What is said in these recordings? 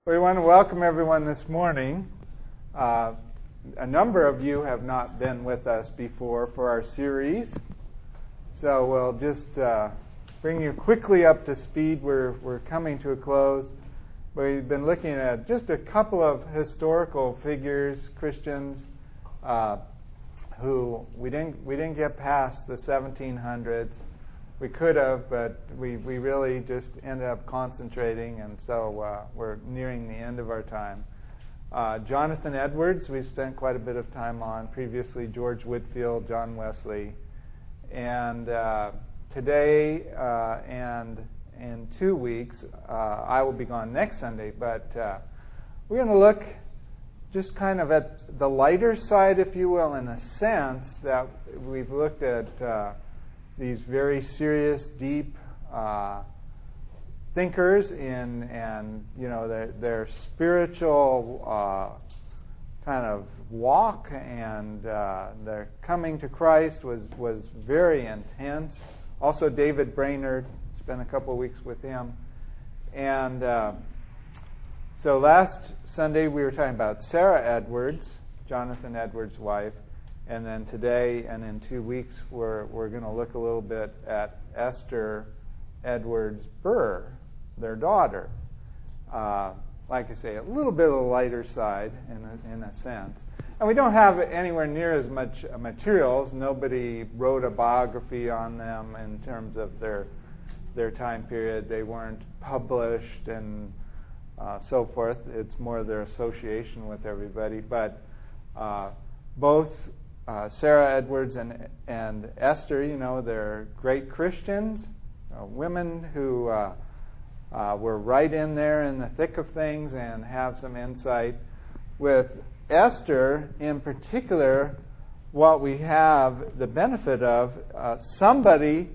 We want to welcome everyone this morning. A number of you have not been with us before for our series, so we'll just bring you quickly up to speed. We're coming to a close. We've been looking at just a couple of historical figures, Christians, who we didn't get past the 1700s. We could have, but we really just ended up concentrating, and so we're nearing the end of our time. Jonathan Edwards, we spent quite a bit of time on. Previously, George Whitefield, John Wesley. And today and in 2 weeks, I will be gone next Sunday, but we're going to look just kind of at the lighter side, if you will, in a sense that we've looked at these very serious, deep thinkers and their spiritual kind of walk and their coming to Christ was very intense. Also, David Brainerd, spent a couple of weeks with him, and so last Sunday we were talking about Sarah Edwards, Jonathan Edwards' wife. And then today and in 2 weeks, we're going to look a little bit at Esther Edwards Burr, their daughter. Like I say, a little bit of the lighter side in a sense. And we don't have anywhere near as much materials. Nobody wrote a biography on them in terms of their time period. They weren't published and so forth. It's more their association with everybody. But both Sarah Edwards and Esther, they're great Christians, women who were right in there in the thick of things and have some insight. With Esther, in particular, what we have the benefit of, somebody,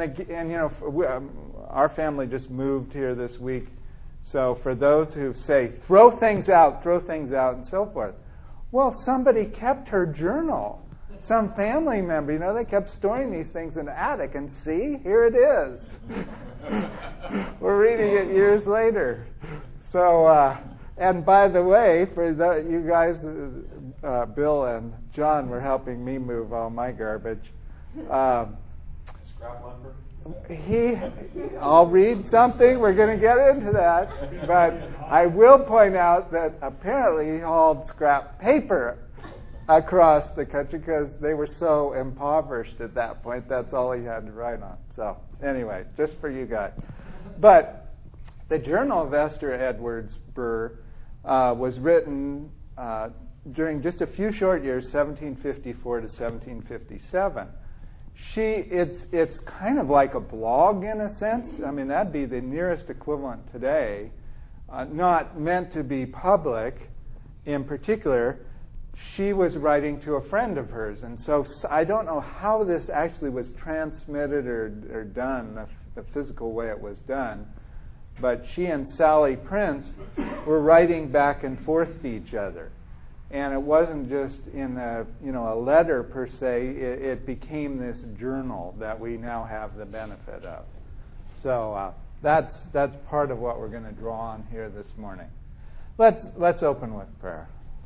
our family just moved here this week, so for those who say, throw things out, and so forth, well, somebody kept her journal. Some family member, they kept storing these things in the attic, and see, here it is. We're reading it years later. So, and by the way, for you guys, Bill and John were helping me move all my garbage. Scrap lumber? I'll read something. We're going to get into that. But I will point out that apparently he hauled scrap paper across the country because they were so impoverished at that point. That's all he had to write on. So anyway, just for you guys. But the Journal of Esther Edwards Burr was written during just a few short years, 1754 to 1757. It's kind of like a blog in a sense. I mean, that'd be the nearest equivalent today. Not meant to be public. In particular, she was writing to a friend of hers, and so I don't know how this actually was transmitted or done, the physical way it was done. But she and Sally Prince were writing back and forth to each other. And it wasn't just in a letter per se. It became this journal that we now have the benefit of. So that's part of what we're going to draw on here this morning. Let's open with prayer.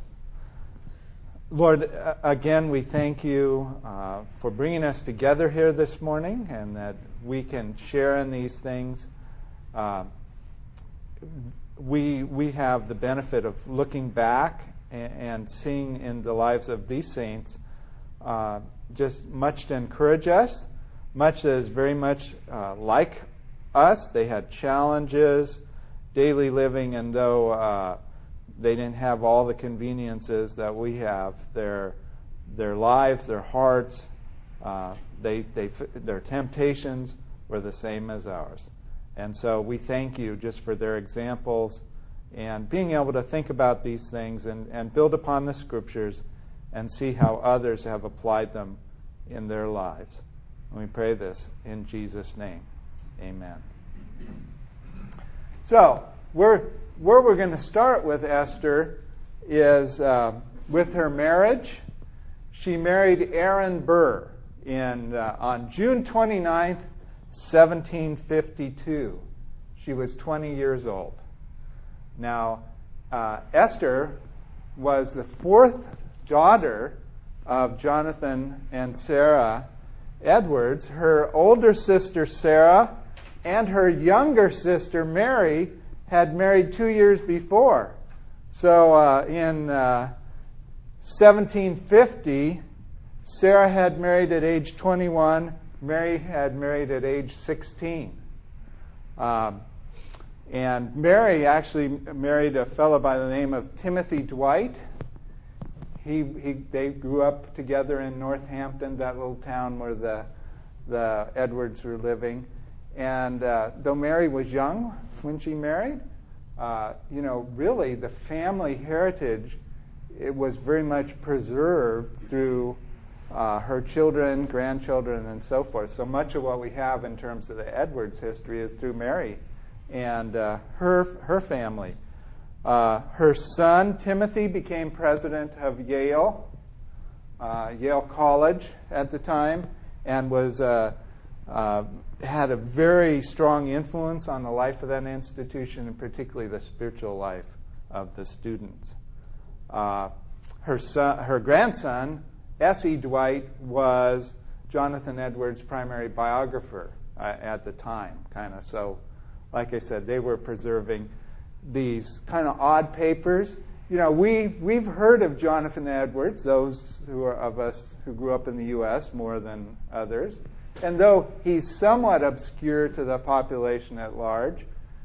Lord, again, we thank you for bringing us together here this morning, and that we can share in these things. We have the benefit of looking back and seeing in the lives of these saints just much to encourage us, much that is very much like us. They had challenges, daily living, and though they didn't have all the conveniences that we have, their lives, their hearts, their temptations were the same as ours. And so we thank you just for their examples and being able to think about these things and build upon the Scriptures and see how others have applied them in their lives. And we pray this in Jesus' name. Amen. So, where we're going to start with Esther is with her marriage. She married Aaron Burr on June 29th, 1752. She was 20 years old. Now, Esther was the fourth daughter of Jonathan and Sarah Edwards. Her older sister Sarah and her younger sister Mary had married 2 years before. So in 1750, Sarah had married at age 21. Mary had married at age 16. And Mary actually married a fellow by the name of Timothy Dwight. They grew up together in Northampton, that little town where the Edwards were living. And though Mary was young when she married, really the family heritage, it was very much preserved through her children, grandchildren, and so forth. So much of what we have in terms of the Edwards history is through Mary and her family. Her son, Timothy, became president of Yale College at the time, and was had a very strong influence on the life of that institution, and particularly the spiritual life of the students. Her grandson, S.E. Dwight, was Jonathan Edwards' primary biographer at the time, kind of. So, like I said, they were preserving these kind of odd papers. We've heard of Jonathan Edwards, those of us who grew up in the U.S. more than others. And though he's somewhat obscure to the population at large,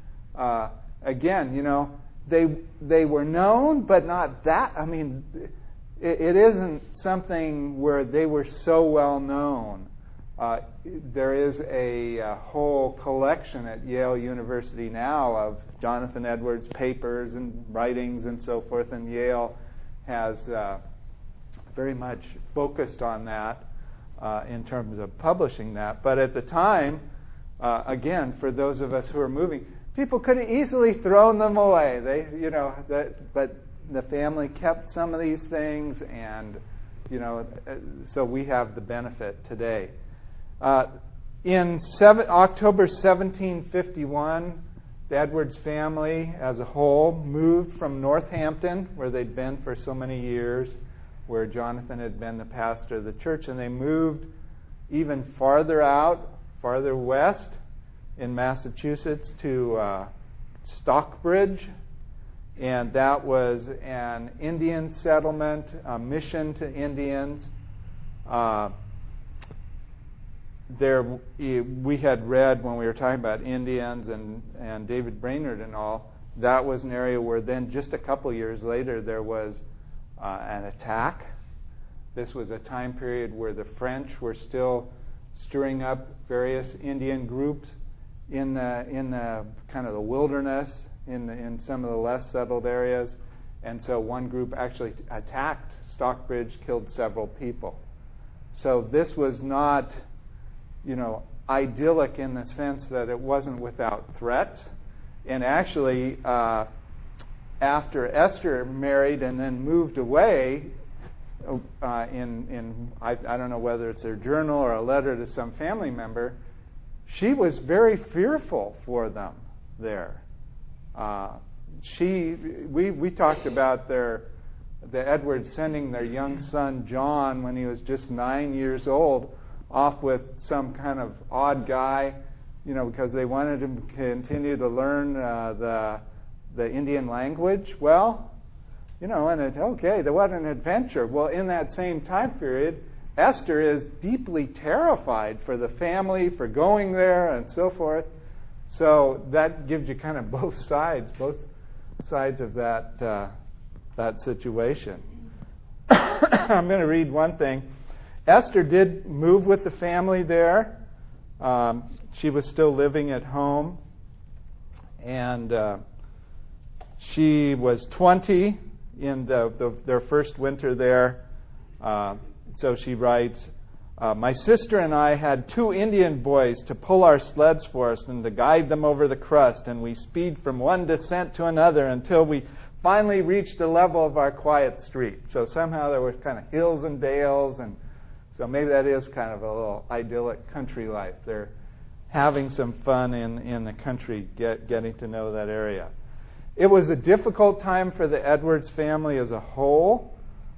again, they were known, but not that. I mean, it isn't something where they were so well known. There is a whole collection at Yale University now of Jonathan Edwards' papers and writings and so forth, and Yale has very much focused on that in terms of publishing that. But at the time, again, for those of us who are moving, people could have easily thrown them away. But the family kept some of these things, and so we have the benefit today. In October 1751, the Edwards family as a whole moved from Northampton, where they'd been for so many years, where Jonathan had been the pastor of the church, and they moved even farther west in Massachusetts to Stockbridge, and that was an Indian settlement, a mission to Indians. We had read when we were talking about Indians and David Brainerd and all, that was an area where then just a couple years later there was an attack. This was a time period where the French were still stirring up various Indian groups in the kind of the wilderness in some of the less settled areas, and so one group actually attacked Stockbridge, killed several people. So this was not, idyllic in the sense that it wasn't without threats. And actually, after Esther married and then moved away, I don't know whether it's her journal or a letter to some family member, she was very fearful for them there. We talked about the Edwards sending their young son John when he was just 9 years old off with some kind of odd guy, because they wanted him to continue to learn the Indian language. Well, there was an adventure. Well, in that same time period, Esther is deeply terrified for the family, for going there, and so forth. So that gives you kind of both sides of that situation. I'm going to read one thing. Esther did move with the family there. She was still living at home, and she was 20 in their first winter there. So she writes, my sister and I had 2 Indian boys to pull our sleds for us and to guide them over the crust, and we speed from one descent to another until we finally reached the level of our quiet street. So somehow there were kind of hills and dales, and so maybe that is kind of a little idyllic country life. They're having some fun in the country, getting to know that area. It was a difficult time for the Edwards family as a whole.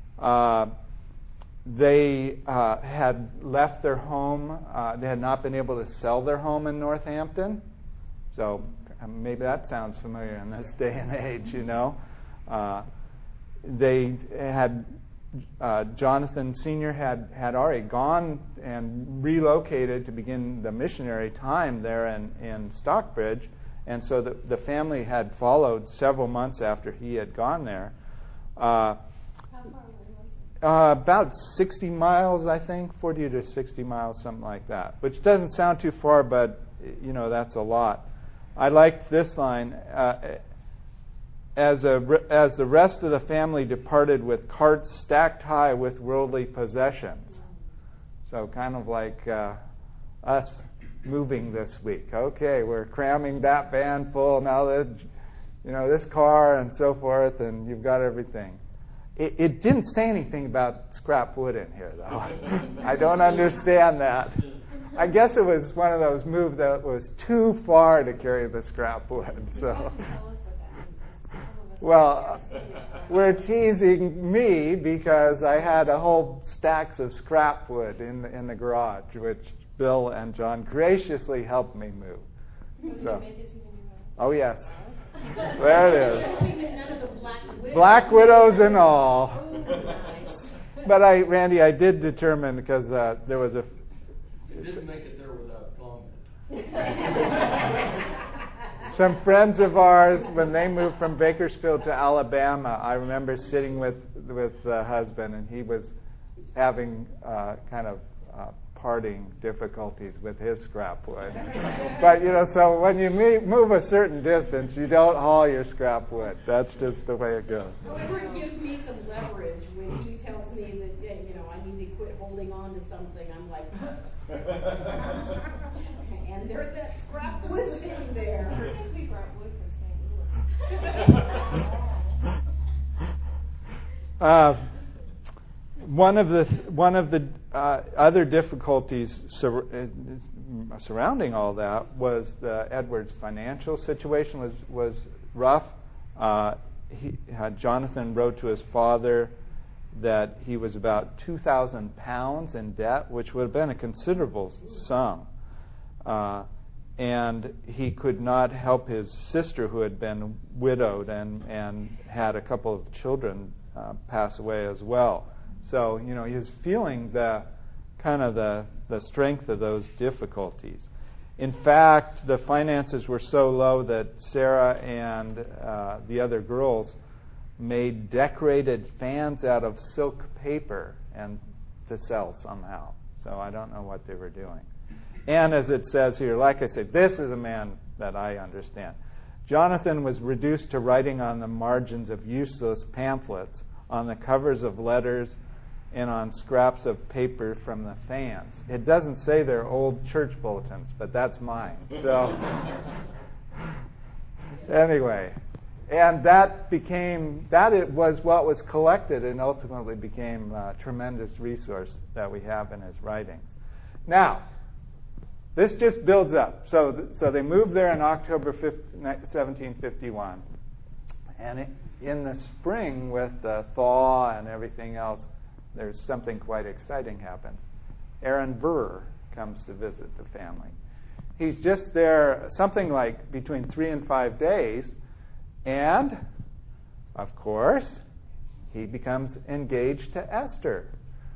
They had left their home. They had not been able to sell their home in Northampton. So maybe that sounds familiar in this day and age, They had, Jonathan Sr. had already gone and relocated to begin the missionary time there in Stockbridge. And so the family had followed several months after he had gone there. How far About 60 miles, I think, 40 to 60 miles, something like that, which doesn't sound too far, but, that's a lot. I liked this line, as the rest of the family departed with carts stacked high with worldly possessions. So kind of like us moving this week. Okay, we're cramming that van full, now this car and so forth, and you've got everything. It didn't say anything about scrap wood in here, though. I don't understand that. I guess it was one of those moves that was too far to carry the scrap wood. So, well, we're teasing me because I had a whole stacks of scrap wood in the garage, which Bill and John graciously helped me move. So, oh yes. There it is. Black widows and all. But Randy, I did determine, because there was It didn't make it there without comment. some friends of ours, when they moved from Bakersfield to Alabama, I remember sitting with the husband, and he was having kind of parting difficulties with his scrap wood. But, so when you move a certain distance, you don't haul your scrap wood. That's just the way it goes. However, it gives me some leverage when he tells me that, I need to quit holding on to something. I'm like, and there's that scrap wood sitting there. I think we brought wood from St. Louis. One of the other difficulties surrounding all that was the Edwards' financial situation was rough. Jonathan wrote to his father that he was about 2,000 pounds in debt, which would have been a considerable sum. And he could not help his sister, who had been widowed and had a couple of children pass away as well. So, he was feeling the strength of those difficulties. In fact, the finances were so low that Sarah and the other girls made decorated fans out of silk paper and to sell somehow. So I don't know what they were doing. And as it says here, like I said, this is a man that I understand. Jonathan was reduced to writing on the margins of useless pamphlets, on the covers of letters, and on scraps of paper from the fans. It doesn't say they're old church bulletins, but that's mine. So anyway, and it was what was collected and ultimately became a tremendous resource that we have in his writings. Now, this just builds up. So they moved there in October 1751. And in the spring, with the thaw and everything else, there's something quite exciting happens. Aaron Burr comes to visit the family. He's just there something like between 3 and 5 days, and, of course, he becomes engaged to Esther.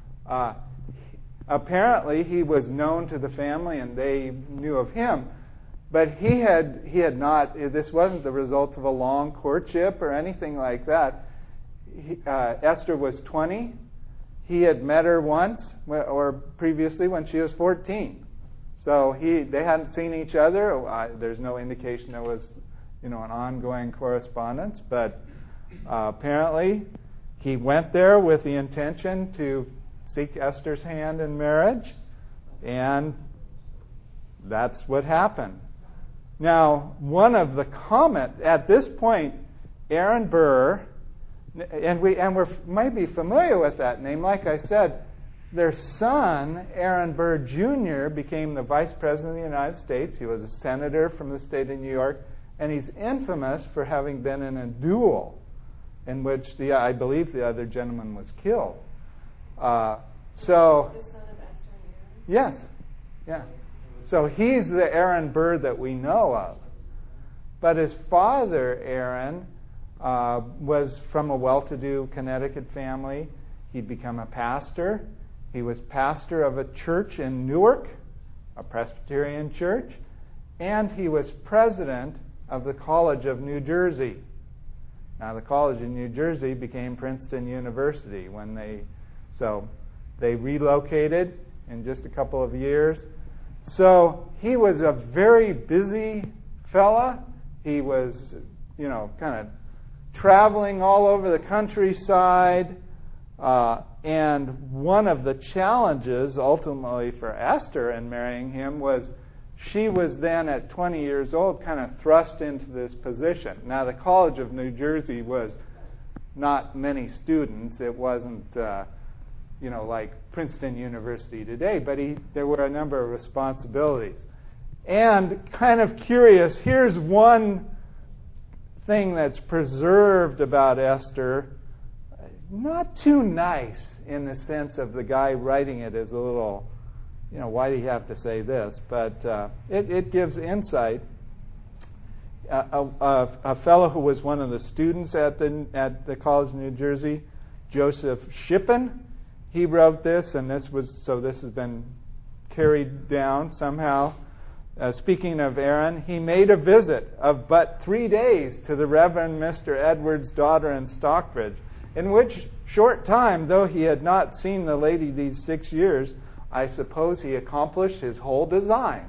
Apparently, he was known to the family, and they knew of him, but he had not. This wasn't the result of a long courtship or anything like that. Esther was 20. He had met her once, or previously when she was 14. So they hadn't seen each other. There's no indication there was, an ongoing correspondence. But apparently, he went there with the intention to seek Esther's hand in marriage, and that's what happened. Now, one of the at this point, Aaron Burr. And we're maybe familiar with that name. Like I said, their son, Aaron Burr Jr., became the Vice President of the United States. He was a senator from the state of New York, And he's infamous for having been in a duel in which I believe the other gentleman was killed. So, the son of Esther and Aaron? yes, yeah. So he's the Aaron Burr that we know of. But his father, Aaron, was from a well-to-do Connecticut family. He'd become a pastor. He was pastor of a church in Newark, a Presbyterian church, and he was president of the College of New Jersey. Now, the College of New Jersey became Princeton University when they relocated in just a couple of years. So he was a very busy fella. He was, kind of traveling all over the countryside. And one of the challenges ultimately for Esther in marrying him was she was then at 20 years old kind of thrust into this position. Now, the College of New Jersey was not many students. It wasn't, like Princeton University today, but there were a number of responsibilities. And kind of curious, here's one thing that's preserved about Esther. Not too nice in the sense of the guy writing it as a little, why do you have to say this? But it gives insight. A fellow who was one of the students at the College of New Jersey, Joseph Shippen, he wrote this, and this has been carried down somehow. Speaking of Aaron, he made a visit of but 3 days to the Reverend Mr. Edwards' daughter in Stockbridge, in which short time, though he had not seen the lady these 6 years, I suppose he accomplished his whole design.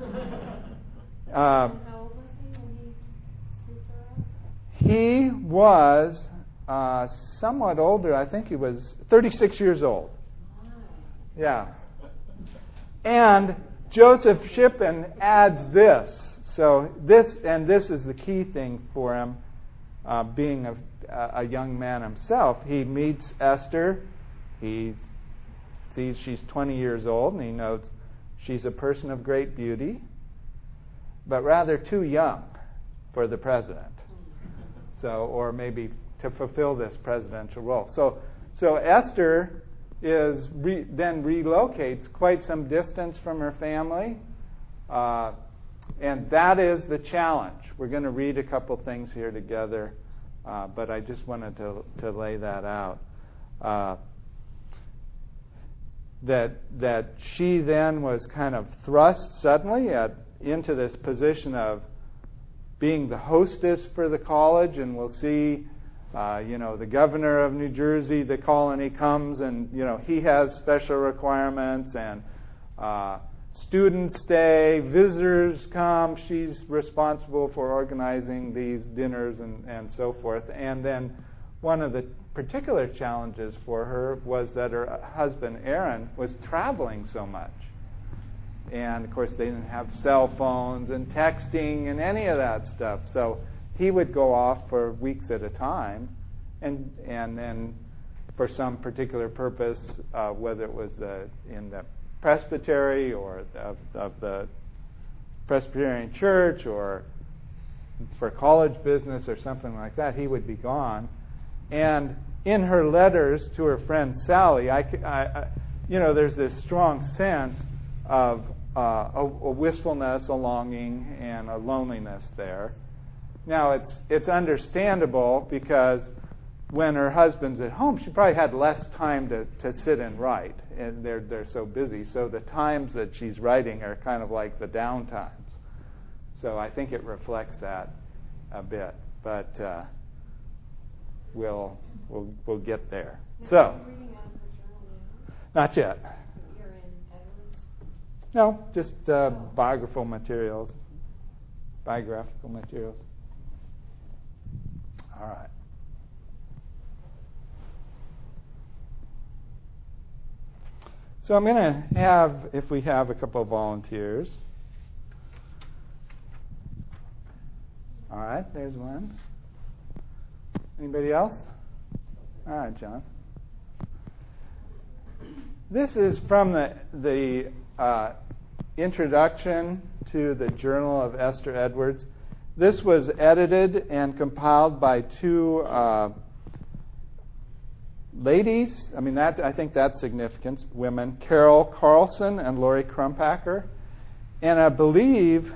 How old was he when he scooped her up? He was somewhat older. I think he was 36 years old. Yeah. And Joseph Shippen adds this. So this is the key thing for him, being a young man himself. He meets Esther. He sees she's 20 years old, and he notes she's a person of great beauty, but rather too young for the president. Or maybe to fulfill this presidential role. So Esther then relocates quite some distance from her family, and that is the challenge. We're going to read a couple things here together, but I just wanted to lay that out. That she then was kind of thrust suddenly into this position of being the hostess for the college, and we'll see, the governor of New Jersey, the colony comes, and he has special requirements, and students stay, visitors come. She's responsible for organizing these dinners and so forth. And then one of the particular challenges for her was that her husband Aaron was traveling so much. And, of course, they didn't have cell phones and texting and any of that stuff. So he would go off for weeks at a time, and then for some particular purpose, whether it was in the presbytery or of the Presbyterian church or for college business or something like that, he would be gone. And in her letters to her friend Sally, there's this strong sense of a wistfulness, a longing, and a loneliness there. Now, it's understandable because when her husband's at home, she probably had less time to sit and write, and they're so busy. So the times that she's writing are kind of like the down times. So I think it reflects that a bit, but we'll get there. So, Are you reading out of her journal now? not yet. You're in Edwards? No, just biographical materials. All right. So I'm going to have, if we have a couple of volunteers. All right, there's one. Anybody else? All right, John. This is from the introduction to the Journal of Esther Edwards. This was edited and compiled by two ladies. I think that's significant. Women, Carol Carlson and Lori Crumpacker. And I believe,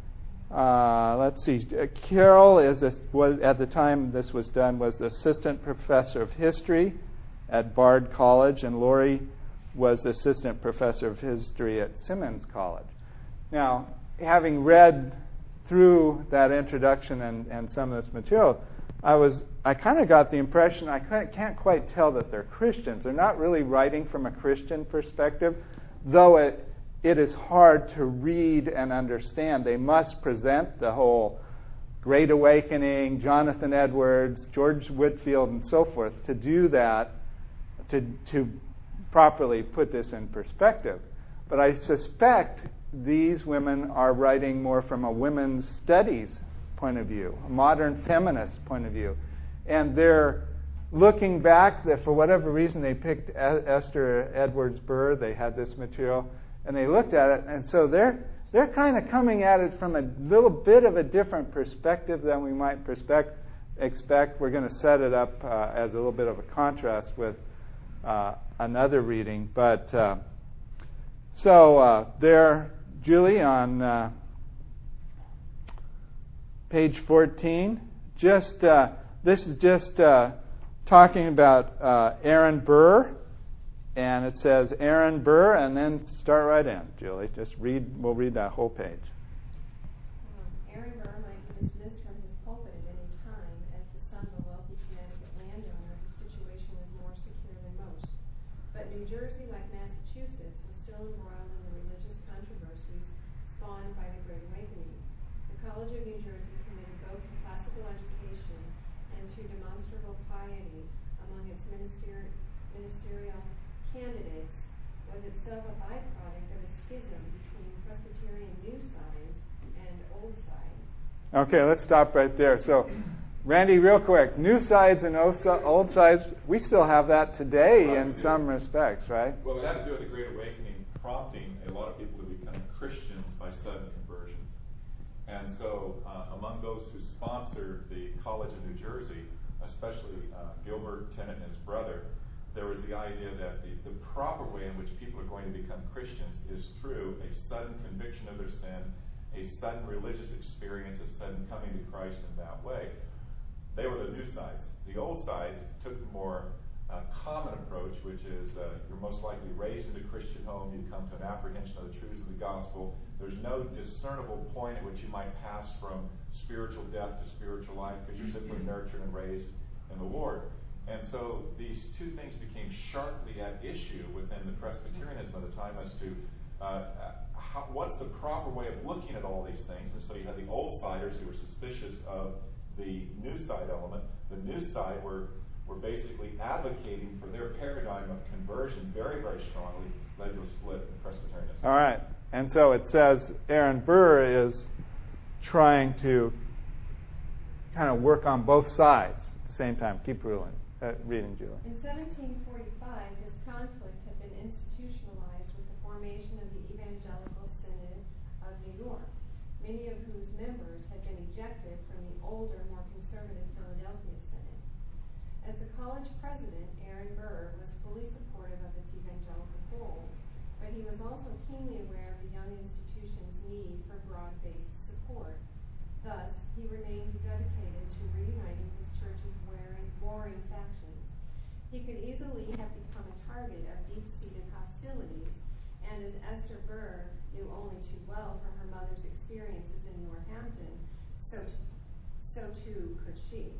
Carol was at the time this was done was the assistant professor of history at Bard College, and Lori was assistant professor of history at Simmons College. Now, having read through that introduction and some of this material, I kind of got the impression, I can't quite tell that they're Christians. They're not really writing from a Christian perspective, though it is hard to read and understand. They must present the whole Great Awakening, Jonathan Edwards, George Whitefield, and so forth. To do that, to properly put this in perspective. But I suspect these women are writing more from a women's studies point of view, a modern feminist point of view. And they're looking back, that for whatever reason they picked Esther Edwards Burr, they had this material, and they looked at it, and so they're kind of coming at it from a little bit of a different perspective than we might expect. We're going to set it up as a little bit of a contrast with another reading. But there, Julie, on page 14, this is just talking about Aaron Burr, and it says Aaron Burr, and then start right in, Julie. We'll read that whole page. Aaron Burr might be dismissed from his pulpit at any time. As the son of a wealthy Connecticut landowner, his situation was more secure than most. But New Jersey, like Massachusetts, was still embroiled in the religious controversies spawned by the Great Awakening. The College of New Jersey, committed both to classical education and to demonstrable piety among its ministerial candidates, was itself a byproduct of a schism between Presbyterian New Sides and Old Sides. Okay, let's stop right there. So, Randy, real quick, New Sides and Old Sides, we still have that today in some respects, right? Well, it had to do with the Great Awakening prompting a lot of people to become Christians by sudden conversions. And so among those who sponsored the College of New Jersey, especially Gilbert Tennant and his brother, there was the idea that the proper way in which people are going to become Christians is through a sudden conviction of their sin, a sudden religious experience, a sudden coming to Christ in that way. They were the New Sides. The Old Sides took the more common approach, which is you're most likely raised in a Christian home, you come to an apprehension of the truths of the gospel. There's no discernible point at which you might pass from spiritual death to spiritual life because you're simply nurtured and raised in the Lord. And so these two things became sharply at issue within the Presbyterianism of the time as to what's the proper way of looking at all these things. And so you had the Old Siders who were suspicious of the New Side element. The New Side were basically advocating for their paradigm of conversion very, very strongly, led to a split in Presbyterianism. All right. And so it says Aaron Burr is trying to kind of work on both sides at the same time. Keep reading, Julie. In 1745, this conflict had been institutionalized with the formation of the Evangelical Synod of New York, many of whose members had been ejected from the older, more conservative Philadelphia Synod. As the college president, Aaron Burr was fully supportive of its evangelical goals, but he was also keenly aware of the young institution's need for broad-based support. Thus, he remained dedicated to reuniting his church's warring factions. He could easily have become a target of deep-seated hostilities, and as Esther Burr knew only too well from her mother's experiences in Northampton, so too could she.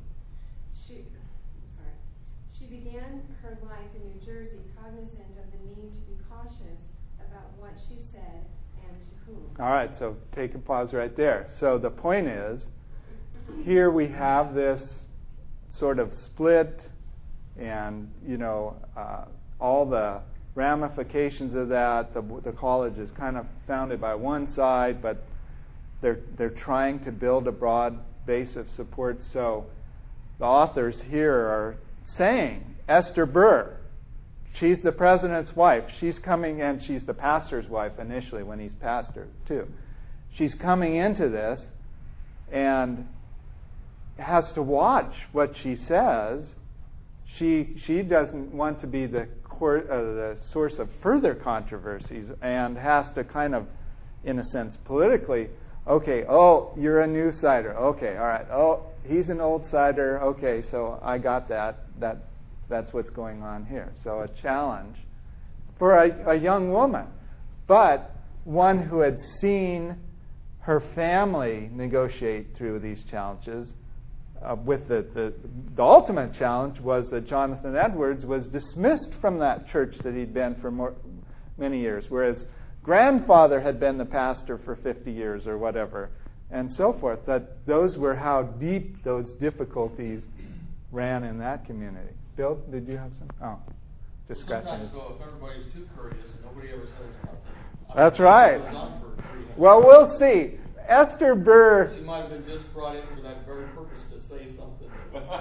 She began her life in New Jersey cognizant of the need to be cautious about what she said and to whom. All right, so take a pause right there. So the point is, here we have this sort of split and, all the ramifications of that. The college is kind of founded by one side, but they're trying to build a broad base of support. So the authors here are saying, Esther Burr, she's the president's wife. She's coming, and she's the pastor's wife initially when he's pastor too. She's coming into this, and has to watch what she says. She doesn't want to be the source of further controversies, and has to kind of, in a sense, politically, okay, oh, you're a new sider. Okay, all right. Oh, he's an old sider. Okay, so I got that. That's what's going on here. So a challenge for a young woman, but one who had seen her family negotiate through these challenges. With the ultimate challenge was that Jonathan Edwards was dismissed from that church that he'd been for many years, whereas grandfather had been the pastor for 50 years or whatever, and so forth. That those were how deep those difficulties ran in that community. Bill, did you have some? Oh, just scratching. Sometimes, though, if everybody's too courteous, nobody ever says nothing. That's right. Well, we'll see. Esther Burr. She might have been just brought in for that very purpose to say something.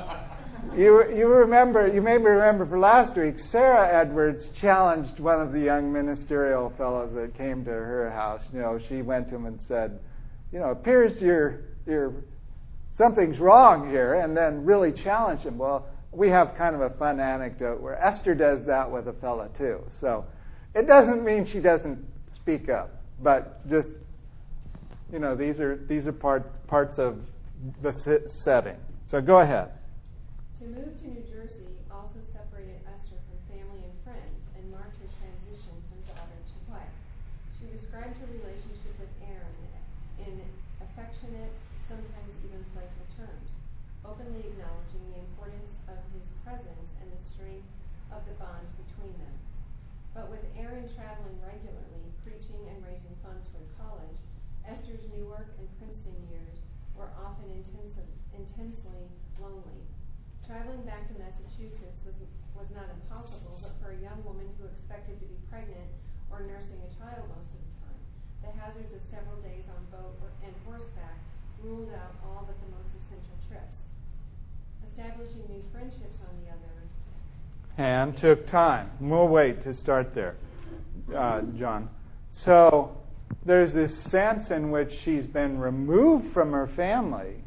You may remember for last week, Sarah Edwards challenged one of the young ministerial fellows that came to her house. She went to him and said, it appears you're something's wrong here, and then really challenged him. Well, we have kind of a fun anecdote where Esther does that with a fella too. So it doesn't mean she doesn't speak up, but just these are parts of the setting. So go ahead. To move to New Jersey also separated Esther from family and friends and marked her transition from daughter to wife. She described her relationship with Aaron in affectionate, sometimes even playful terms, openly acknowledging the importance of his presence and the strength of the bond between them. But with Aaron traveling regularly, preaching and raising funds for college, Esther's Newark and Princeton years were often intensely lonely. Traveling back to Massachusetts was not impossible, but for a young woman who expected to be pregnant or nursing a child most of the time, the hazards of several days on boat and horseback ruled out all but the most essential trips. Establishing new friendships, on the other hand, took time. We'll wait to start there, John. So there's this sense in which she's been removed from her family.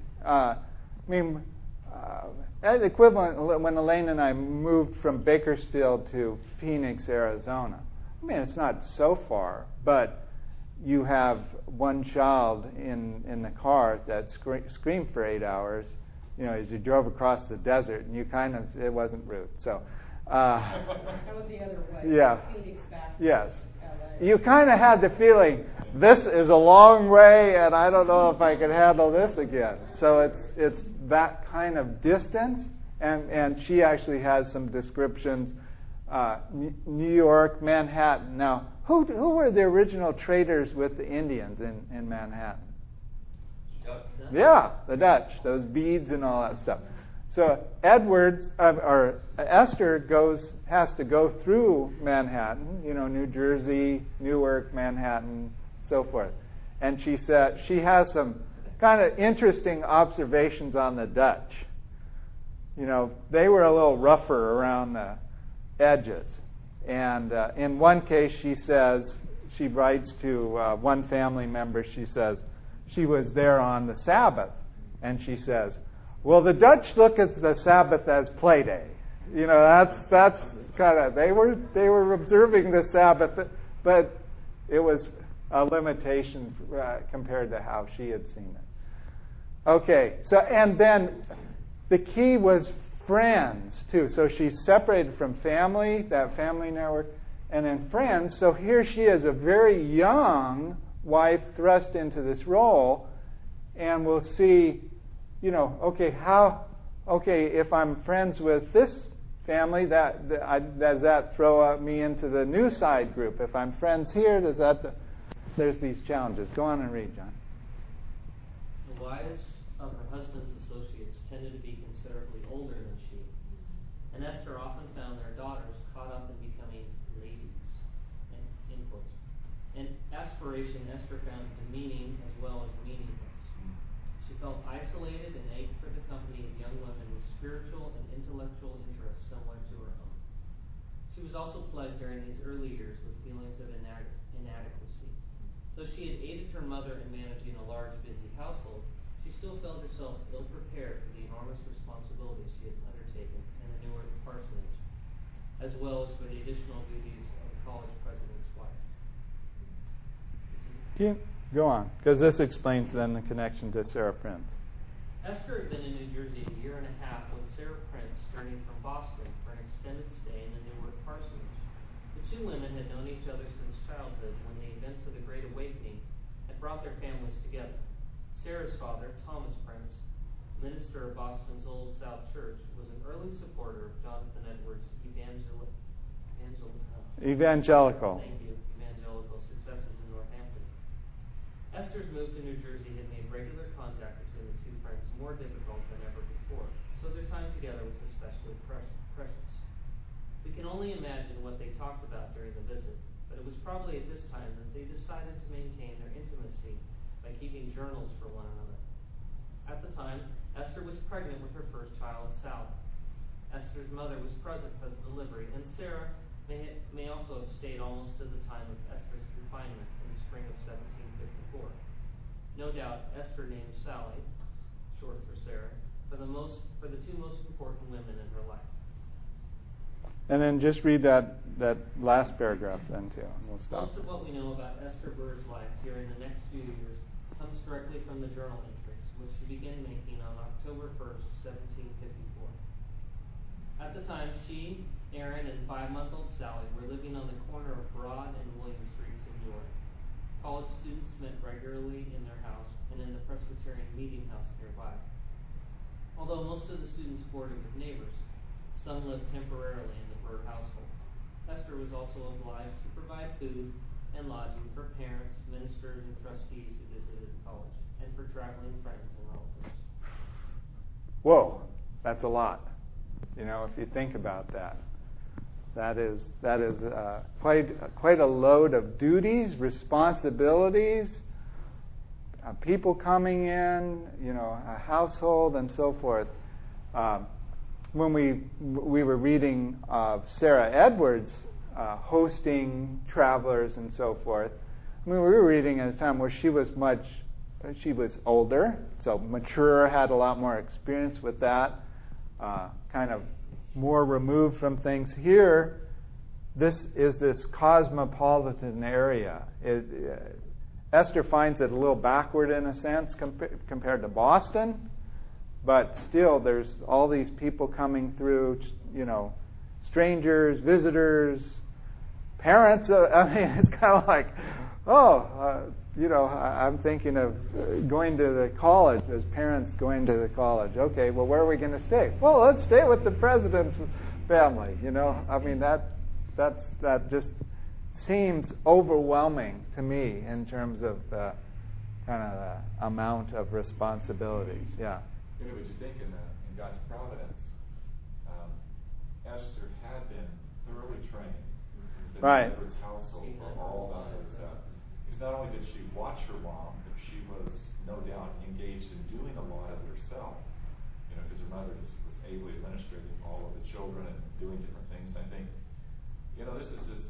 The equivalent when Elaine and I moved from Bakersfield to Phoenix, Arizona. It's not so far, but you have one child in the car that screamed for 8 hours, as you drove across the desert, and it wasn't rude. So that was the other way. Yeah. Phoenix back. Yes. LA. You kind of had the feeling, this is a long way, and I don't know if I can handle this again. So it's that kind of distance, and she actually has some descriptions. New York, Manhattan. Now, who were the original traders with the Indians in Manhattan? Dutch. Yeah, the Dutch. Those beads and all that stuff. So Esther has to go through Manhattan, New Jersey, Newark, Manhattan, so forth. And she said she has some kind of interesting observations on the Dutch. They were a little rougher around the edges. And in one case, she writes to one family member, she says, she was there on the Sabbath, and she says, well, the Dutch look at the Sabbath as play day. That's kind of, they were observing the Sabbath, but it was a limitation compared to how she had seen it. Okay, so, and then the key was friends, too. So she's separated from family, that family network, and then friends. So here she is, a very young wife thrust into this role, and we'll see, if I'm friends with this family, does that throw me into the new side group? If I'm friends here, there's these challenges. Go on and read, John. The wives of her husband's associates tended to be considerably older than she, and Esther often found their daughters caught up in becoming ladies, in quotes. In aspiration, Esther found demeaning as well as meaningless. She felt isolated and ached for the company of young women with spiritual and intellectual interests similar to her own. She was also plagued during these early years with feelings of inadequacy. Though she had aided her mother in managing a large, busy household, she she still felt herself ill-prepared for the enormous responsibilities she had undertaken in the Newark parsonage, as well as for the additional duties of the college president's wife. Go on, because this explains then the connection to Sarah Prince. Esther had been in New Jersey a year and a half when Sarah Prince journeyed from Boston for an extended stay in the Newark parsonage. The two women had known each other since childhood when the events of the Great Awakening had brought their families together. Sarah's father, Thomas Prince, minister of Boston's Old South Church, was an early supporter of Jonathan Edwards' evangelical successes in Northampton. Esther's move to New Jersey had made regular contact between the two friends more difficult than ever before, so their time together was especially precious. We can only imagine what they talked about during the visit, but it was probably at this time that they decided to maintain their intimacy by keeping journals for one another. At the time, Esther was pregnant with her first child, Sally. Esther's mother was present for the delivery, and Sarah may also have stayed almost to the time of Esther's confinement in the spring of 1754. No doubt, Esther named Sally, short for Sarah, for the two most important women in her life. And then just read that last paragraph then too, and we'll stop. Most of what we know about Esther Burr's life during the next few years comes directly from the journal entries, which she began making on October 1st, 1754. At the time, she, Aaron, and 5-month-old Sally were living on the corner of Broad and William Streets in Newark. College students met regularly in their house and in the Presbyterian meeting house nearby. Although most of the students boarded with neighbors, some lived temporarily in the Burr household. Esther was also obliged to provide food and lodging for parents, ministers, and trustees who visited the college, and for traveling friends and relatives. Whoa, that's a lot. You know, if you think about that, that is quite a load of duties, responsibilities, people coming in, you know, a household and so forth. When we were reading of Sarah Edwards hosting travelers and so forth, I mean, we were reading at a time where she was older, so mature, had a lot more experience with that, kind of more removed from things. Here, this is this cosmopolitan area. Esther finds it a little backward in a sense compared to Boston, but still there's all these people coming through, you know, strangers, visitors, parents. I mean, it's kind of like, you know, I'm thinking of going to the college as parents going to the college. Okay, well, where are we going to stay? Well, let's stay with the president's family. You know, I mean that just seems overwhelming to me in terms of kind of the amount of responsibilities. Yeah. You know, but you think in God's providence, Esther had been thoroughly trained in Right. Edward's household for all that was because not only did she watch her mom, but she was no doubt engaged in doing a lot of it herself. You know, because her mother was ably administrating all of the children and doing different things. And I think, you know, this is just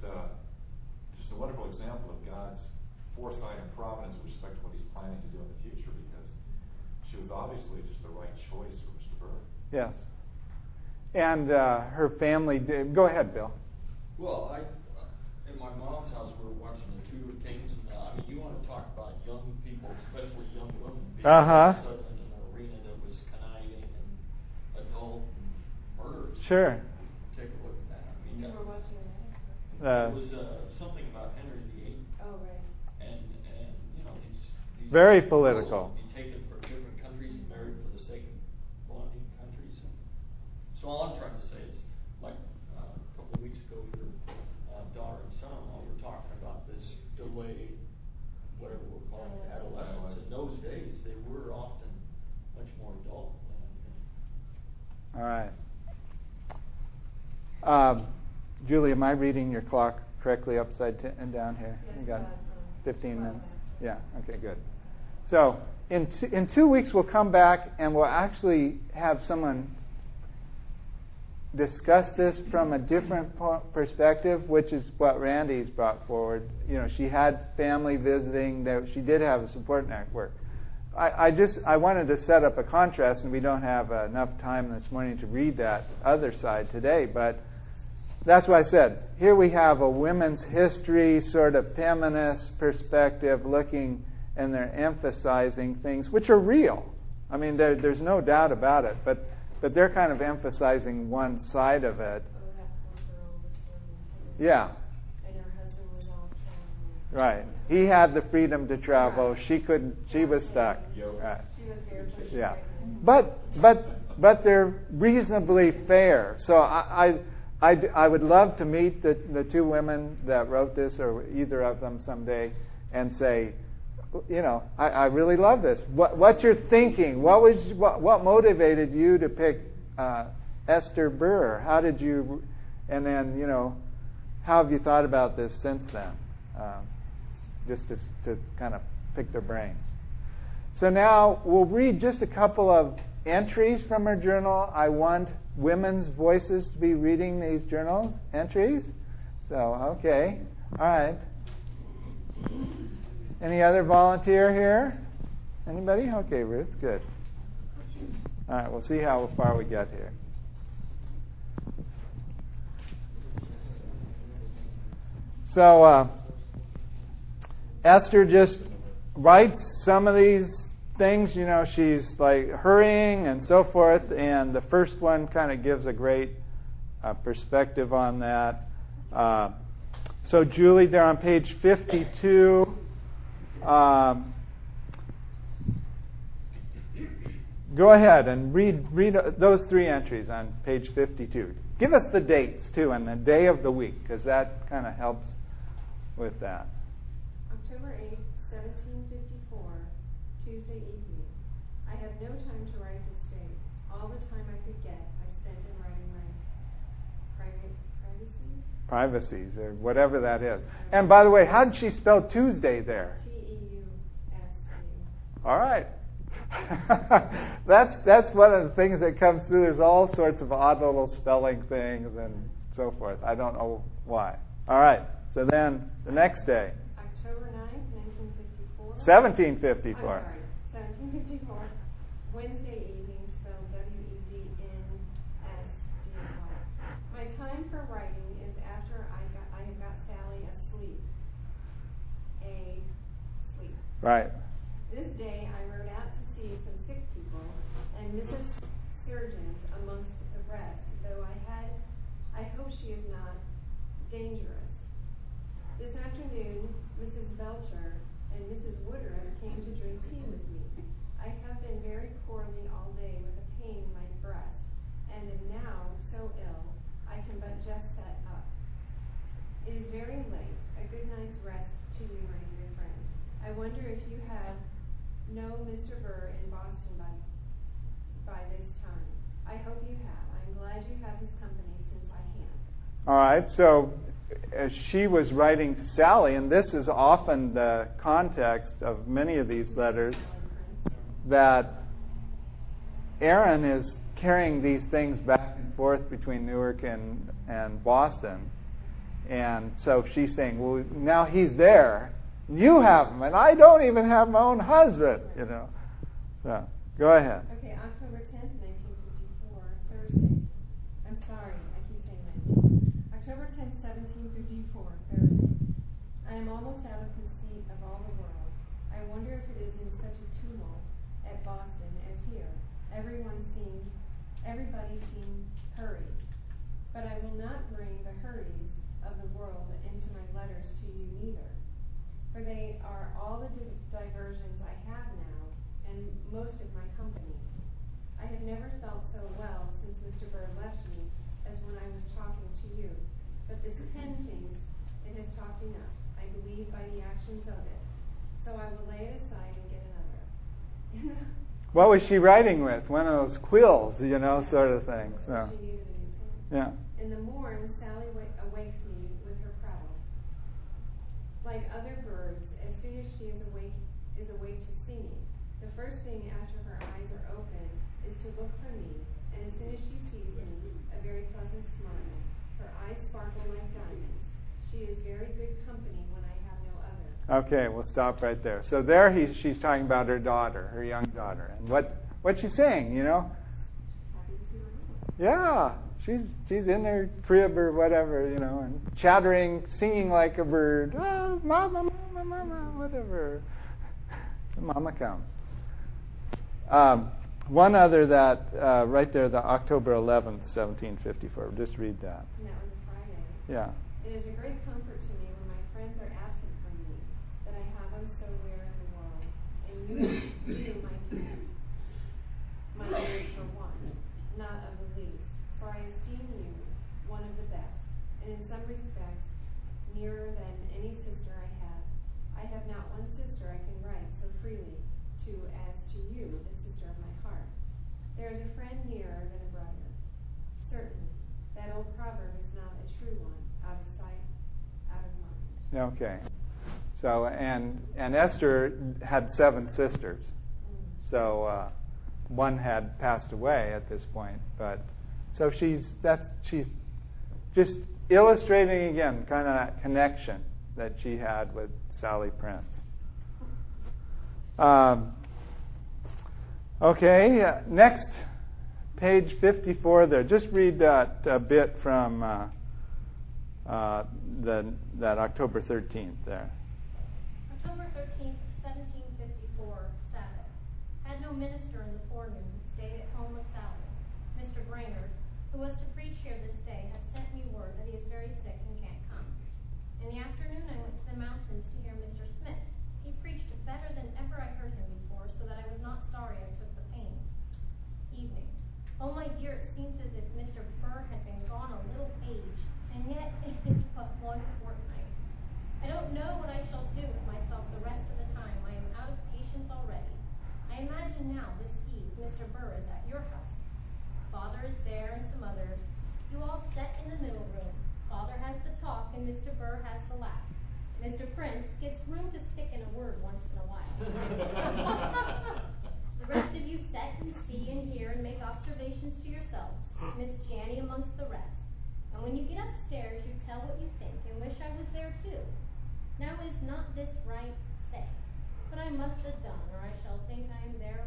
a wonderful example of God's foresight and providence with respect to what He's planning to do in the future, because she was obviously just the right choice for Mr. Burr. Yes. And her family did. Go ahead, Bill. Well, in my mom's house, we were watching the Tudor Kings, and I mean, you want to talk about young people, especially young women, being in an arena that was conniving and adult and murderous. Sure. Take a look at that. I mean, You were watching it. it was something about Henry VIII, Oh, right. and you know these Very political. girls would be taken from different countries and married for the sake of bonding countries. And so all I'm trying to say is, like a couple of weeks ago, your daughter and son-in-law were talking about this delayed, whatever we're calling it, adolescence. In those days, they were often much more adult than All right. Julie, am I reading your clock correctly upside down here? Yes, You got 15 12 minutes? Yeah, okay, good. So in 2 weeks we'll come back and we'll actually have someone discuss this from a different perspective, which is what Randy's brought forward. You know, she had family visiting. She did have a support network. I wanted to set up a contrast, and we don't have enough time this morning to read that other side today, but that's why I said, here we have a women's history, sort of feminist perspective looking, and they're emphasizing things which are real. I mean, there's no doubt about it, but they're kind of emphasizing one side of it. Oh, that poor girl was born in Yeah. and her husband was off traveling. Right. He had the freedom to travel. She couldn't. She was stuck. Right. She was barefoot. Yeah. But they're reasonably fair. So I would love to meet the two women that wrote this, or either of them someday, and say, you know, I really love this. What's your thinking? What motivated you to pick Esther Burr? How did you? And then, you know, how have you thought about this since then? Just to kind of pick their brains. So now we'll read just a couple of entries from her journal. I want women's voices to be reading these journal entries. So, okay. All right. Any other volunteer here? Anybody? Okay, Ruth. Good. All right, we'll see how far we get here. So, Esther just writes some of these things, you know, she's like hurrying and so forth, and the first one kind of gives a great perspective on that. So, Julie, there on page 52, go ahead and read those three entries on page 52. Give us the dates, too, and the day of the week, because that kind of helps with that. October 8th, 1754, Tuesday evening. I have no time to write this date. All the time I could get, I spent in writing my privacies, or whatever that is. And by the way, how did she spell Tuesday there? T-E-U-S-D. All right. That's one of the things that comes through. There's all sorts of odd little spelling things and so forth. I don't know why. All right. So then the next day. October 9th, 1954. 1754. I'm sorry. 1754. Wednesday evening, spelled W-E-D-N-S-D-Y. My time for writing is after I have got Sally asleep. Sleep. Right. This day I rode out to see some sick people, and Mrs. Surgeon amongst the rest, though I hope she is not dangerous. This afternoon, Mrs. Belcher and Mrs. Woodruff came to drink tea with me. I have been very poorly all day with a pain in my breast, and am now so ill I can but just set up. It is very late. A good night's rest to you, my dear friend. I wonder if you know Mr. Burr in Boston by this time. I hope you have. I'm glad you have his company since I can't. All right. So she was writing to Sally, and this is often the context of many of these letters, that Aaron is carrying these things back and forth between Newark and Boston. And so she's saying, well, now he's there. You have him, and I don't even have my own husband, you know. So, go ahead. Okay, October 10th, 1954, Thursday. I'm sorry, I keep saying 19. October 10th, 1754, Thursday. I am almost out of conceit of all the world. I wonder if it is in such a tumult at Boston as here. Everybody seems hurried. But I will not bring the hurries of the world into my letters to you neither. For they are all the diversions I have now, and most of my company. I have never felt so well since Mr. Burr left me as when I was talking to you. But this pen thinks it has talked enough, I believe, by the actions of it. So I will lay it aside and get another. What was she writing with? One of those quills, you know, sort of thing. So, she needed a new pen. yeah. In the morn, Sally awakes me with her prattle. Like other birds, as soon as she is awake to singing, the first thing after her eyes are open is to look for me, and as soon as she sees me, a very pleasant smile. Her eyes sparkle like diamonds. She is very good company when I have no other. Okay, we'll stop right there. So there she's talking about her daughter, her young daughter. And what's she saying, you know? Happy to see my Yeah, she's in her crib or whatever, you know, and chattering, singing like a bird. Oh, mama, mama, mama, whatever. Mama comes. One other that, right there, the October 11th, 1754. Just read that. And that was a Friday. Yeah. It is a great comfort to me when my friends are absent from me, that I have them so rare in the world. And you, my dear, my dears for one, not of the least, for I esteem you one of the best, and in some respects nearer than any sister I have. I have not one sister I can write so freely to as to you, the sister of my heart. There is a friend nearer than a brother. Certainly, that old proverb is not a true one. Out of sight, out of mind. Okay. So, and Esther had 7 sisters. So, one had passed away at this point, but so she's just illustrating again kind of that connection that she had with Sally Prince. Okay, next, page 54 there. Just read that bit from that October 13th there. October 13th, 1754, Sabbath. Had no minister in the forenoon, stayed at home with Sally. Mr. Brainerd, who was to preach here this day, has sent me word that he is very sick and can't come. In the afternoon, I went to the mountains to hear Mr. Smith. He preached better than ever I heard him before, so that I was not sorry I took the pains. Evening. Oh, my dear, it seems as if Mr. Burr had been gone a little age, and yet it is but 1 fortnight. I don't know what I shall do with myself the rest of the time. I am out of patience already. I imagine now this eve Mr. Burr is at your house. Father is there and some others. You all sit in the middle room. Father has the talk and Mr. Burr has the laugh. Mr. Prince gets room to stick in a word once in a while. The rest of you sit and see and hear and make observations to yourselves, Miss Janny amongst the rest. And when you get upstairs, you tell what you think and wish I was there too. Now is not this right? Say. But I must have done, or I shall think I am there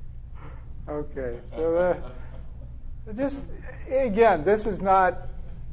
of a truth. Okay, so just again, this is not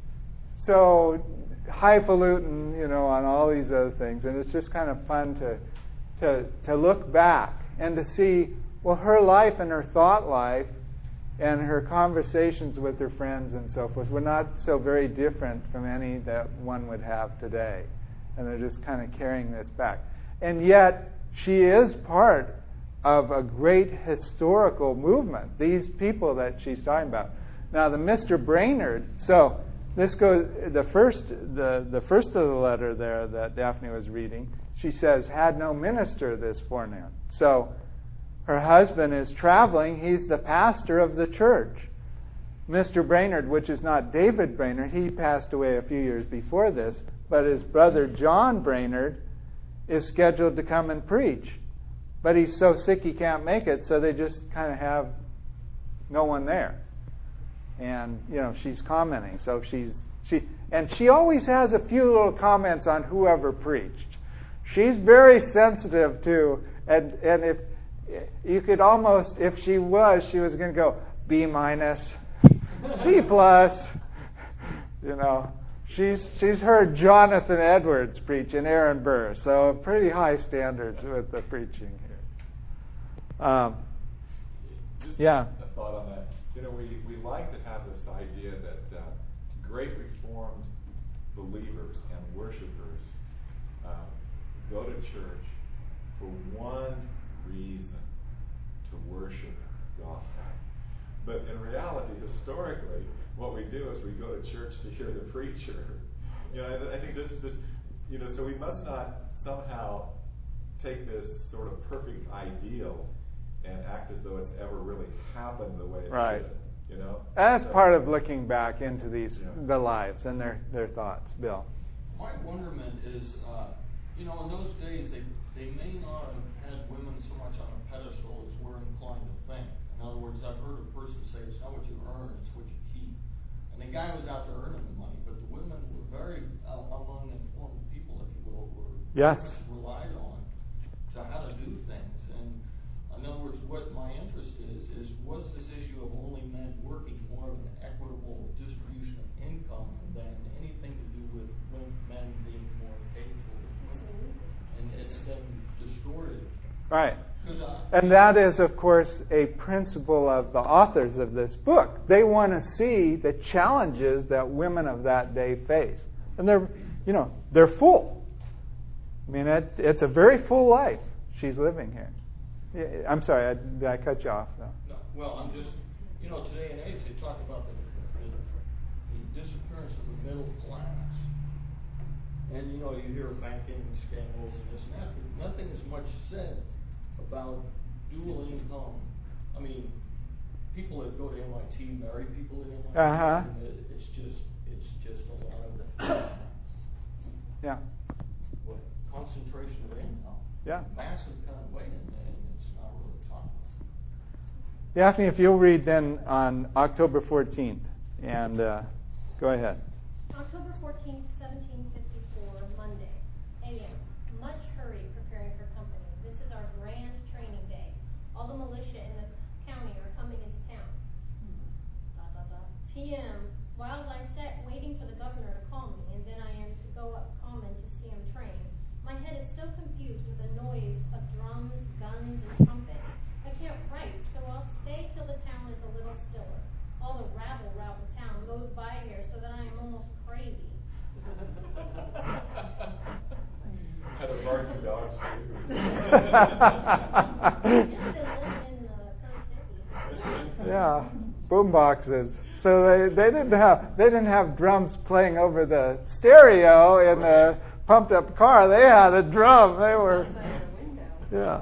so highfalutin, you know, on all these other things, and it's just kind of fun to look back and to see, well, her life and her thought life and her conversations with her friends and so forth were not so very different from any that one would have today. And they're just kind of carrying this back. And yet, she is part of a great historical movement, these people that she's talking about. Now, the Mr. Brainerd, so this goes, the first of the letter there that Daphne was reading, she says, had no minister this forenoon. So, her husband is traveling. He's the pastor of the church. Mr. Brainerd, which is not David Brainerd, he passed away a few years before this, but his brother John Brainerd is scheduled to come and preach. But he's so sick he can't make it, so they just kind of have no one there. And, you know, she's commenting. So she always has a few little comments on whoever preached. She's very sensitive to, and if you could almost, if she was going to go B-, C+, you know. She's heard Jonathan Edwards preach and Aaron Burr, so pretty high standards with the preaching here. Yeah. A thought on that. You know, we like to have this idea that great Reformed believers and worshipers go to church for one reason, to worship God. But in reality, historically, what we do is we go to church to hear the preacher. You know, I think just you know, so we must not somehow take this sort of perfect ideal and act as though it's ever really happened the way it should. You know, that's part of looking back into the lives and their thoughts. Bill. My wonderment is, you know, in those days they may not have had women so much on a pedestal as we're inclined to think. In other words, I've heard a person say, it's not what you earn, it's what you keep. And the guy was out there earning the money, but the women were very, among informed people, if you will, were yes. reliable Right. 'Cause, And that is, of course, a principle of the authors of this book. They want to see the challenges that women of that day face. And they're full. I mean, it's a very full life she's living here. Yeah, I'm sorry, did I cut you off, though? No, well, I'm just, today and age, they talk about the disappearance of the middle class. And, you hear banking scandals and this and that, but nothing is much said about dual income. I mean, people that go to MIT marry people at MIT. Uh-huh. And it's just a lot of Yeah. concentration of income. Yeah. Massive kind of way, and it's not really talked about. Daphne, if you'll read then on October 14th, and go ahead. October 14th, 1754, Monday, a.m. Much hurry preparing for company. This is our grand training day. All the militia in the county are coming into town. P.m. While I sat waiting for the governor to call me, and then I am to go up common to see him train, my head is so confused with the noise of drums, guns, and trumpets. I can't write, so I'll stay till the town is a little stiller. All the rabble round the town goes by here so that I am almost crazy. Had a barking dog too. Yeah, boom boxes. So they didn't have drums playing over the stereo in the pumped up car. They had a drum. They were, yeah.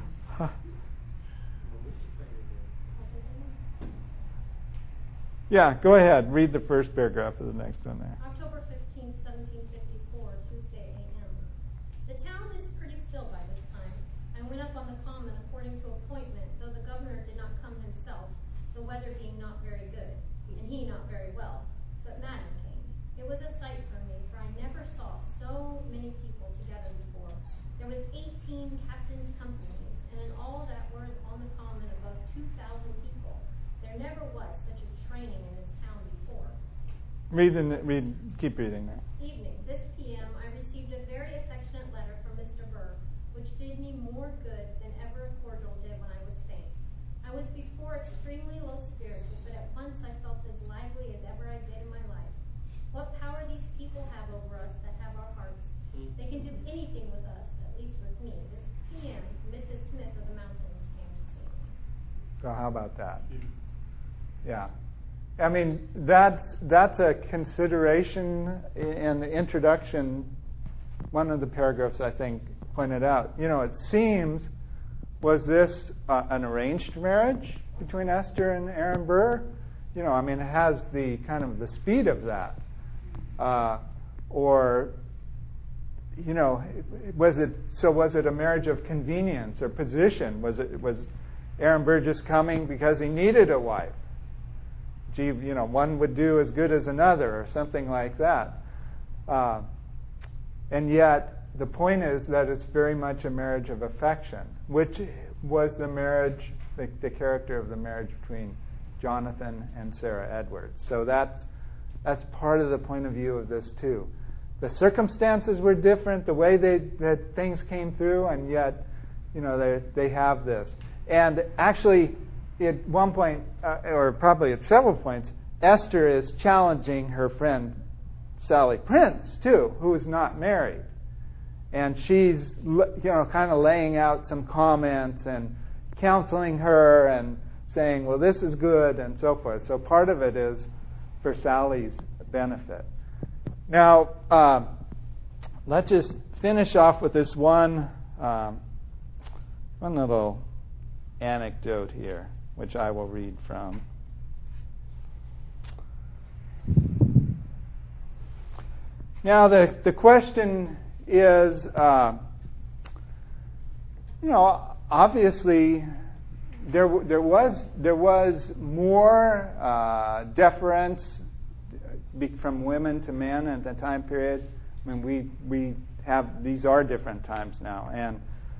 Yeah, go ahead. Read the first paragraph of the next one there. October 15th, 1754, Tuesday a.m. The town is pretty still by this time. I went up on the common according to appointment, though the governor did not come himself, the weather being not very good, and he not very well. But Madam came. It was a sight for me, for I never saw so many people together before. There was 18 captains' companies, and in all that were on the common above 2,000 people. There never was such a training in this town before. Keep reading there. Evening. This p.m. I received a very affectionate letter from Mr. Burr, which did me more good than ever a cordial did when I was faint. I was before extremely low spirited, but at once I felt as lively as ever I did in my life. What power these people have over us that have our hearts. They can do anything with us, at least with me. This p.m. Mrs. Smith of the Mountains came to see me. So how about that? Yeah. I mean, that's a consideration in the introduction. One of the paragraphs, I think, pointed out. It seems, was this an arranged marriage between Esther and Aaron Burr? I mean, it has the kind of the speed of that. Or, was it a marriage of convenience or position? Was Aaron Burr just coming because he needed a wife? Gee, one would do as good as another, or something like that. And yet, the point is that it's very much a marriage of affection, which was the marriage, the character of the marriage between Jonathan and Sarah Edwards. So that's part of the point of view of this too. The circumstances were different, the way that things came through, and yet, they have this. And actually, at one point, or probably at several points, Esther is challenging her friend Sally Prince too, who is not married, and she's kind of laying out some comments and counseling her and saying, well, this is good and so forth. So part of it is for Sally's benefit. Now, let's just finish off with this one little anecdote here, which I will read from. Now, the question is, obviously, there was more deference from women to men at that time period. I mean, we have, these are different times now, and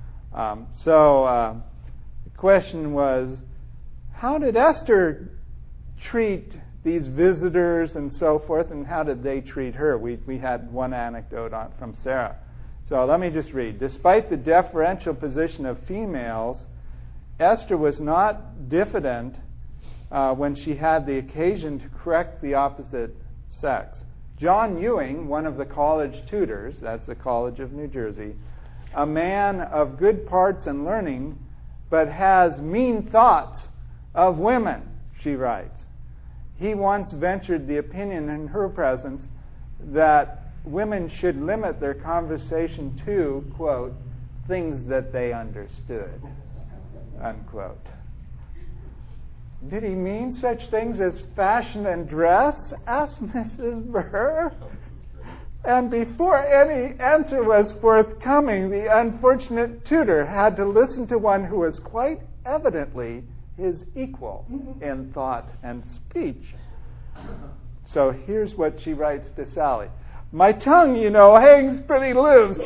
so the question was, how did Esther treat these visitors and so forth, and how did they treat her? We had one anecdote from Sarah. So let me just read. Despite the deferential position of females, Esther was not diffident when she had the occasion to correct the opposite sex. John Ewing, one of the college tutors, that's the College of New Jersey, a man of good parts and learning, but has mean thoughts of women, she writes. He once ventured the opinion in her presence that women should limit their conversation to, quote, things that they understood, unquote. Did he mean such things as fashion and dress? Asked Mrs. Burr. And before any answer was forthcoming, the unfortunate tutor had to listen to one who was quite evidently his equal in thought and speech. So here's what she writes to Sally. My tongue, hangs pretty loose.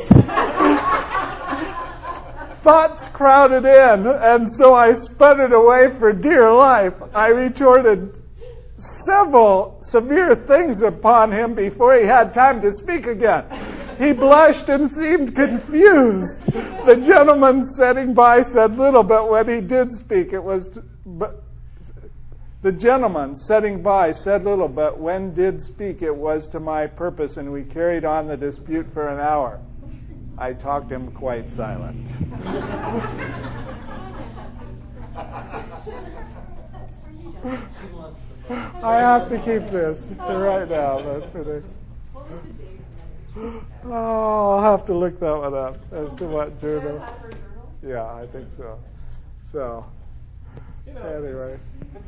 Thoughts crowded in, and so I sputtered away for dear life. I retorted several severe things upon him before he had time to speak again. He blushed and seemed confused. The gentleman sitting by said little, but when he did speak, the gentleman sitting by said little, but when did speak, it was to my purpose, and we carried on the dispute for an hour. I talked him quite silent. I have to keep this right now. I'll have to look that one up as to what journal. Yeah, I think so. So, anyway.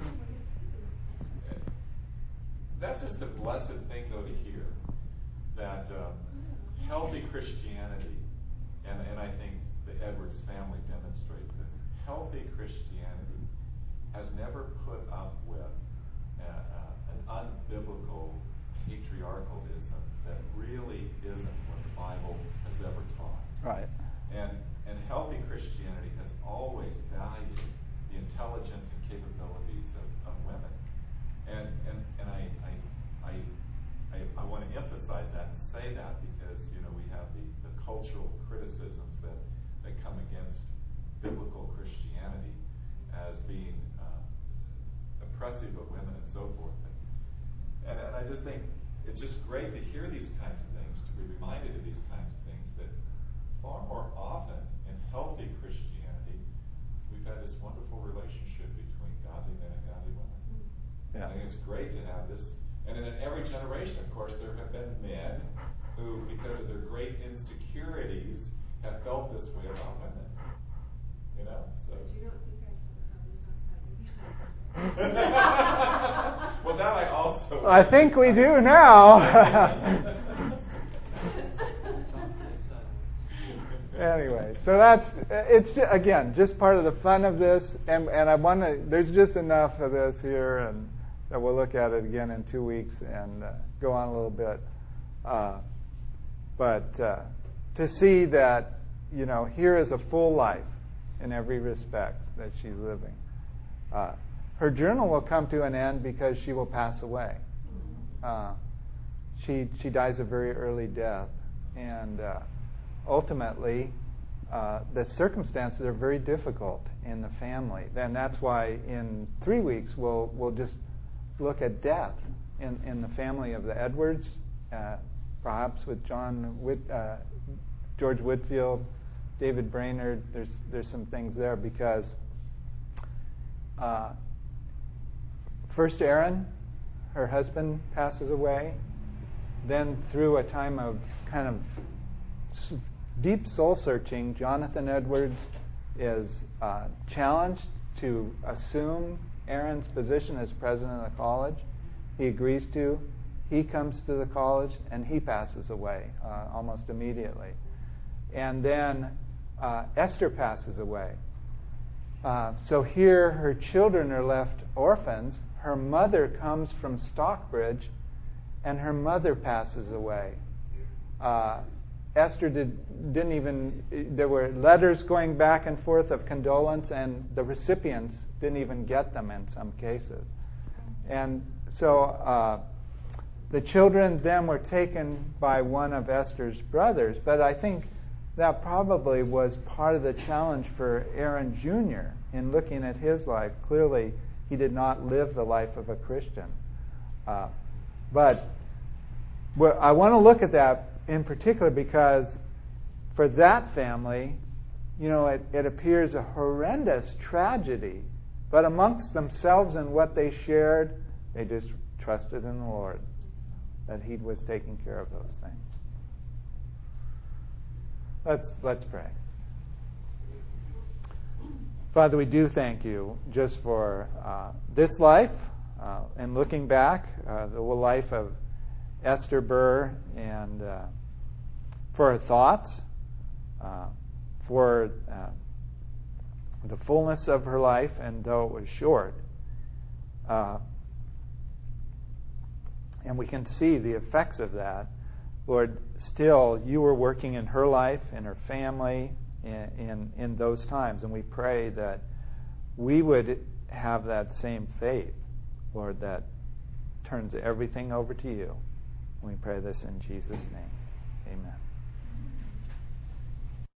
That's just a blessed thing, though, to hear that healthy Christianity, and I think the Edwards family demonstrates this, healthy Christianity has never put up with an unbiblical patriarchalism that really isn't what the Bible has ever taught. Right. And healthy Christianity has always valued the intelligence and capabilities of women. And I want to emphasize that and say that because we have the cultural criticisms that come against biblical Christianity as being oppressive of women and so forth. And I just think it's just great to hear these kinds of things, to be reminded of these kinds of things, that far more often in healthy Christianity, we've had this wonderful relationship between godly men and godly women. Yeah. I think it's great to have this. And in every generation, of course, there have been men who, because of their great insecurities, have felt this way about women. So. But you don't think I Well, that I also. I think we do now. Anyway, so it's again just part of the fun of this, and I want to. There's just enough of this here, and that we'll look at it again in 2 weeks and go on a little bit. But to see that here is a full life in every respect that she's living. Her journal will come to an end because she will pass away. She dies a very early death, and ultimately the circumstances are very difficult in the family. And that's why in 3 weeks we'll just look at death in the family of the Edwards, perhaps with George Whitfield, David Brainerd. There's some things there because first Aaron, her husband, passes away. Then through a time of kind of deep soul searching, Jonathan Edwards is challenged to assume Aaron's position as president of the college. He agrees to. He comes to the college and he passes away almost immediately. And then Esther passes away. So here her children are left orphans. Her mother comes from Stockbridge and her mother passes away. Esther didn't even, there were letters going back and forth of condolence, and the recipients didn't even get them in some cases. And so the children then were taken by one of Esther's brothers, but I think that probably was part of the challenge for Aaron Jr. in looking at his life. Clearly, he did not live the life of a Christian. But I want to look at that in particular because for that family, it appears a horrendous tragedy. But amongst themselves and what they shared, they just trusted in the Lord, that He was taking care of those things. Let's pray. Father, we do thank You just for this life and looking back, the life of Esther Burr, and for her thoughts, for the fullness of her life, and though it was short. And we can see the effects of that. Lord, still, You were working in her life, in her family, in those times. And we pray that we would have that same faith, Lord, that turns everything over to You. And we pray this in Jesus' name. Amen.